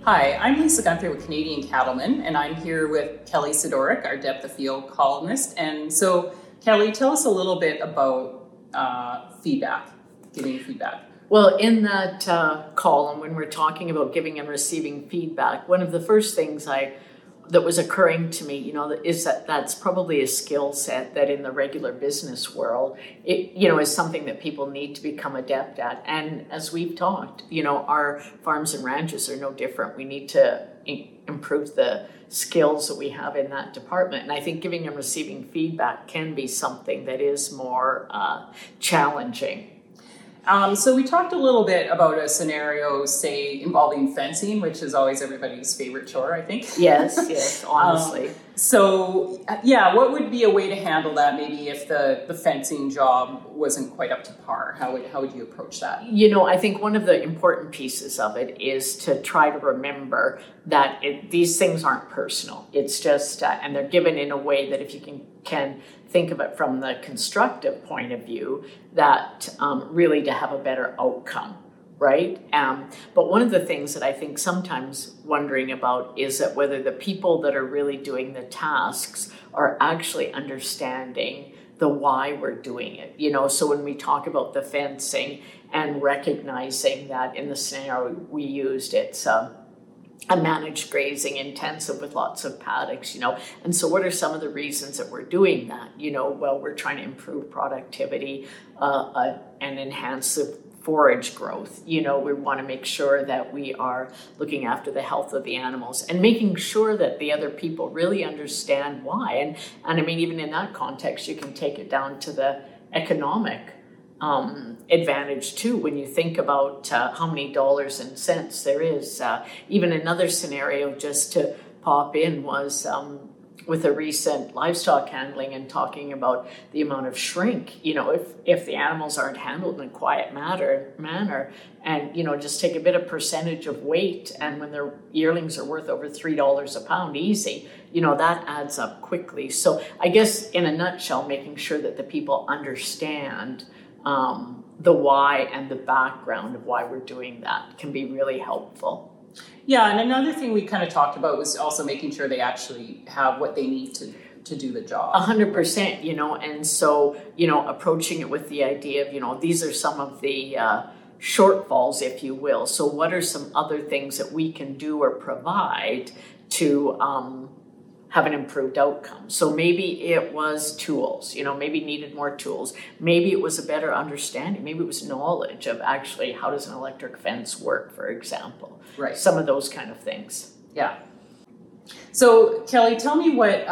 Hi, I'm Lisa Gunther with Canadian Cattlemen, and I'm here with Kelly Sidoric, our Depth of Field columnist. And so, Kelly, tell us a little bit about feedback, giving feedback. Well, in that column, when we're talking about giving and receiving feedback, one of the first things that was occurring to me, is that's probably a skill set that in the regular business world, is something that people need to become adept at. And as we've talked, our farms and ranches are no different. We need to improve the skills that we have in that department. And I think giving and receiving feedback can be something that is more challenging. So we talked a little bit about a scenario, say, involving fencing, which is always everybody's favorite chore, I think. Yes, honestly. What would be a way to handle that maybe if the fencing job wasn't quite up to par? How would you approach that? I think one of the important pieces of it is to try to remember that these things aren't personal. It's just, and they're given in a way that if you can think of it from the constructive point of view, that really to have a better outcome, right? But one of the things that I think sometimes wondering about is that whether the people that are really doing the tasks are actually understanding the why we're doing it. So when we talk about the fencing and recognizing that in the scenario we used, it's a managed grazing intensive with lots of paddocks, and so what are some of the reasons that we're doing that? Well, we're trying to improve productivity and enhance the forage growth. We want to make sure that we are looking after the health of the animals and making sure that the other people really understand why. And I mean, even in that context, you can take it down to the economic advantage too, when you think about how many dollars and cents there is. Even another scenario just to pop in was with a recent livestock handling and talking about the amount of shrink, if the animals aren't handled in a quiet manner and, just take a bit of percentage of weight, and when their yearlings are worth over $3 a pound easy, that adds up quickly. So I guess in a nutshell, making sure that the people understand the why and the background of why we're doing that can be really helpful. Yeah, and another thing we kind of talked about was also making sure they actually have what they need to do the job. 100%, and so, approaching it with the idea of, these are some of the shortfalls, if you will. So what are some other things that we can do or provide to have an improved outcome? So maybe it was tools, maybe needed more tools. Maybe it was a better understanding. Maybe it was knowledge of actually how does an electric fence work, for example. Right. Some of those kind of things. Yeah. So Kelly, tell me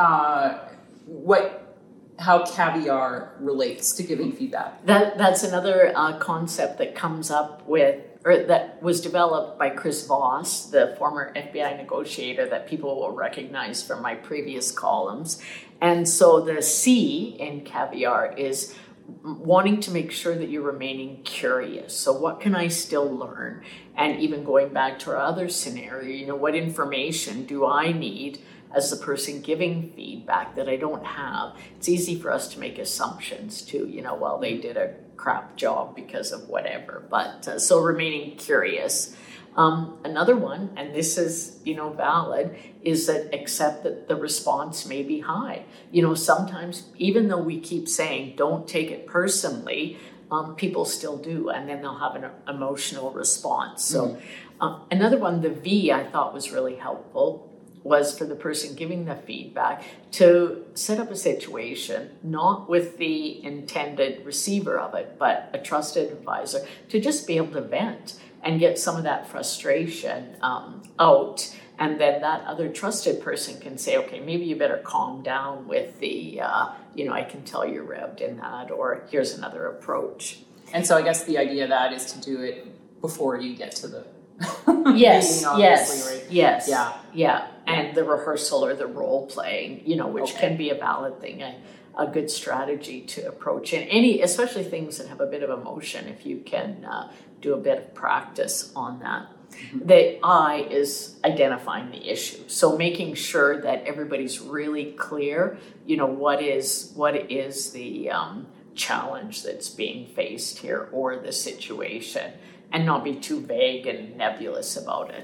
how caviar relates to giving feedback. That's another concept that comes up that was developed by Chris Voss, the former FBI negotiator that people will recognize from my previous columns. And so the C in caviar is wanting to make sure that you're remaining curious. So what can I still learn? And even going back to our other scenario, what information do I need as the person giving feedback that I don't have? It's easy for us to make assumptions too, well, they did a crap job because of whatever. But so remaining curious. Another one, and this is, valid, is that accept that the response may be high. Sometimes, even though we keep saying, don't take it personally, people still do, and then they'll have an emotional response. So another one, the V, I thought was really helpful, was for the person giving the feedback to set up a situation, not with the intended receiver of it, but a trusted advisor, to just be able to vent and get some of that frustration out. And then that other trusted person can say, okay, maybe you better calm down with the, I can tell you're revved in that, or here's another approach. And so I guess the idea of that is to do it before you get to the yes, meeting, right? Yes. Yeah. And the rehearsal or the role playing, which can be a valid thing, a good strategy to approach. And especially things that have a bit of emotion, if you can do a bit of practice on that. Mm-hmm. The I is identifying the issue. So making sure that everybody's really clear, what is the challenge that's being faced here or the situation, and not be too vague and nebulous about it.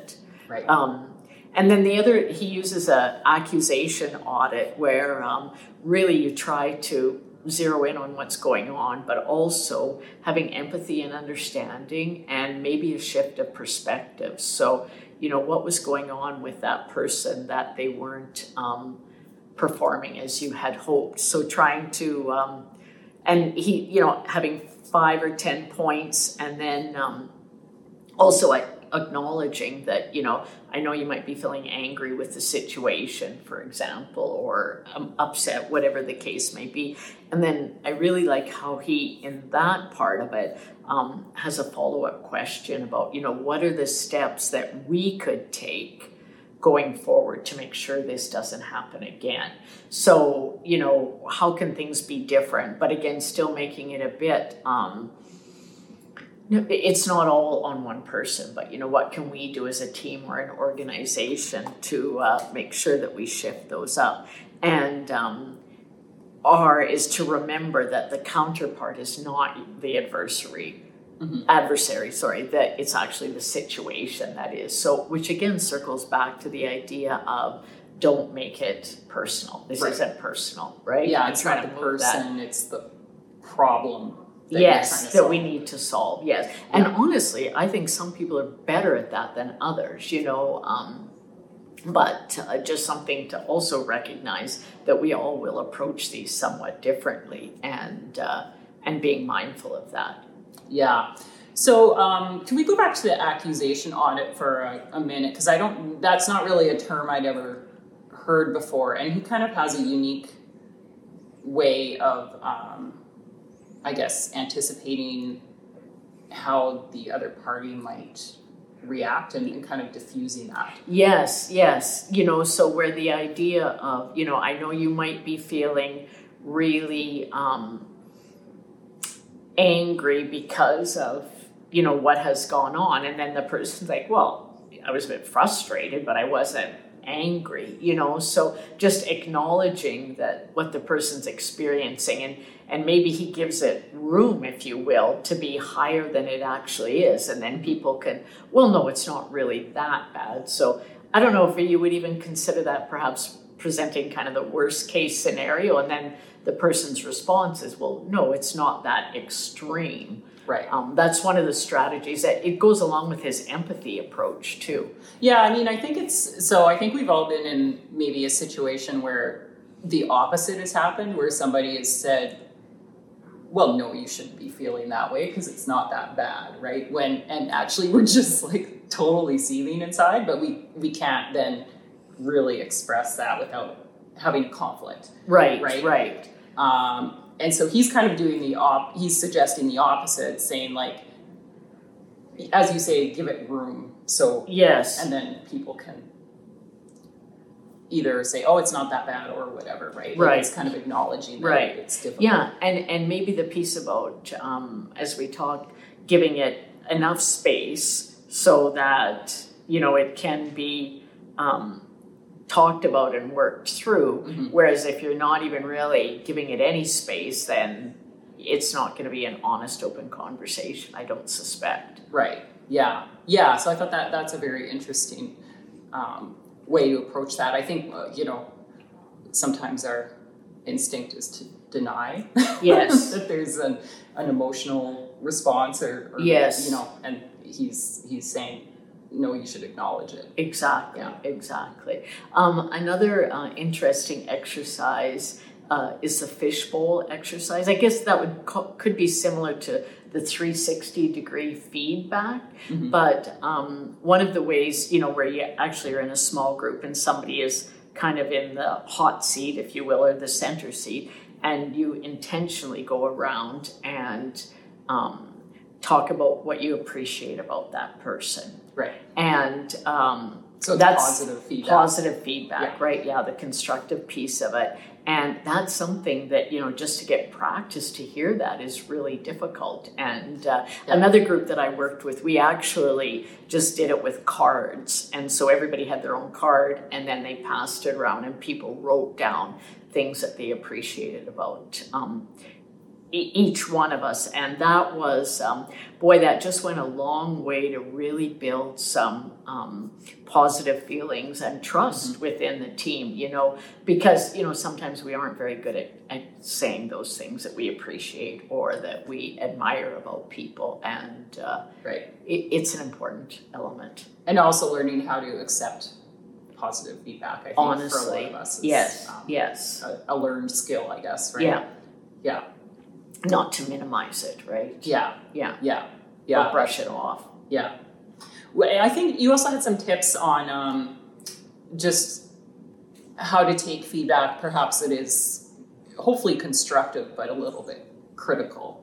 Right. And then he uses a accusation audit where really you try to zero in on what's going on, but also having empathy and understanding and maybe a shift of perspective. So, what was going on with that person that they weren't performing as you had hoped. So trying to, and he, having 5 or 10 points, and then also acknowledging that, I know you might be feeling angry with the situation, for example, or upset, whatever the case may be. And then I really like how he, in that part of it, has a follow-up question about, what are the steps that we could take going forward to make sure this doesn't happen again. So, how can things be different? But again, still making it a bit, it's not all on one person, but what can we do as a team or an organization to make sure that we shift those up? And is to remember that the counterpart is not the adversary, that it's actually the situation that is. So, which again circles back to the idea of don't make it personal. This isn't personal, right? Yeah, it's not the person, it's the problem. That we need to solve. Yes. And honestly, I think some people are better at that than others, but just something to also recognize that we all will approach these somewhat differently, and being mindful of that. Yeah. So can we go back to the accusation audit for a minute? Because that's not really a term I'd ever heard before. And he kind of has a unique way of, anticipating how the other party might react and kind of diffusing that. Yes. So where the idea of, I know you might be feeling really angry because of, what has gone on. And then the person's like, well, I was a bit frustrated, but I wasn't angry, So just acknowledging that what the person's experiencing, and maybe he gives it room, if you will, to be higher than it actually is. And then people can, well, no, it's not really that bad. So I don't know if you would even consider that perhaps presenting kind of the worst case scenario. And then the person's response is, well, no, it's not that extreme. Right. That's one of the strategies that it goes along with his empathy approach too. Yeah, I think we've all been in maybe a situation where the opposite has happened, where somebody has said, well, no, you shouldn't be feeling that way because it's not that bad, right? And actually we're just like totally seething inside, but we can't then really express that without having a conflict. Right. And so he's kind of doing he's suggesting the opposite, saying like, as you say, give it room. So yes, and then people can either say, oh, it's not that bad or whatever, right? Right. Like it's kind of acknowledging that it's difficult. Yeah, and maybe the piece about, as we talk, giving it enough space so that, it can be talked about and worked through. Mm-hmm. Whereas if you're not even really giving it any space, then it's not going to be an honest, open conversation, I don't suspect. Right. Yeah. So I thought that's a very interesting way to approach that. I think, sometimes our instinct is to deny yes. that there's an emotional response or yes. And he's saying, no, you should acknowledge it. Exactly. Another interesting exercise is the fishbowl exercise. I guess that could be similar to the 360-degree feedback. Mm-hmm. But one of the ways, where you actually are in a small group and somebody is kind of in the hot seat, if you will, or the center seat, and you intentionally go around and talk about what you appreciate about that person. Right. And so that's positive feedback. Positive feedback, yeah. Right? Yeah, the constructive piece of it. And that's something that, just to get practice to hear that is really difficult. And another group that I worked with, we actually just did it with cards. And so everybody had their own card, and then they passed it around, and people wrote down things that they appreciated about each one of us. And that was, boy, that just went a long way to really build some positive feelings and trust within the team, because, sometimes we aren't very good at saying those things that we appreciate or that we admire about people. And right. It's an important element. And also learning how to accept positive feedback, I think, honestly, for a lot of us is yes. A learned skill, I guess, right? Yeah. Yeah. Not to minimize it, right? Yeah. Or brush it off. Yeah. Well, I think you also had some tips on just how to take feedback, perhaps that is hopefully constructive, but a little bit critical.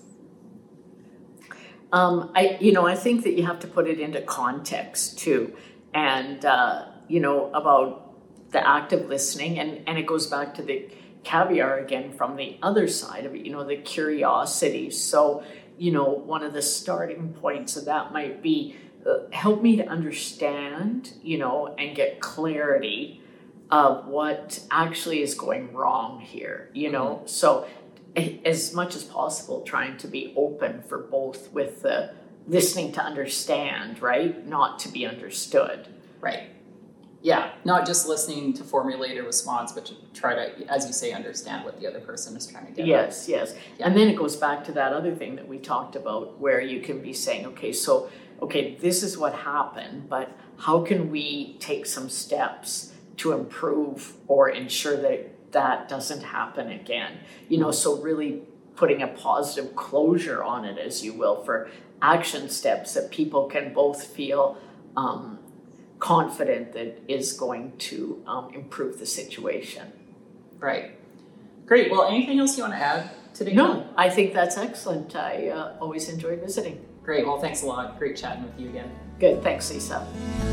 I think that you have to put it into context too. And, about the active listening, and it goes back to the caviar again from the other side of it, the curiosity. So, one of the starting points of that might be help me to understand, and get clarity of what actually is going wrong here, So as much as possible, trying to be open for both with the listening to understand, right? Not to be understood. Right. Yeah, not just listening to formulate a response, but to try to, as you say, understand what the other person is trying to get at. Yes. Yeah. And then it goes back to that other thing that we talked about where you can be saying, okay, this is what happened, but how can we take some steps to improve or ensure that doesn't happen again? So really putting a positive closure on it, as you will, for action steps that people can both feel confident that is going to improve the situation. Right. Great. Well, anything else you want to add today? No, I think that's excellent. I always enjoy visiting. Great. Well, thanks a lot. Great chatting with you again. Good. Thanks, Lisa.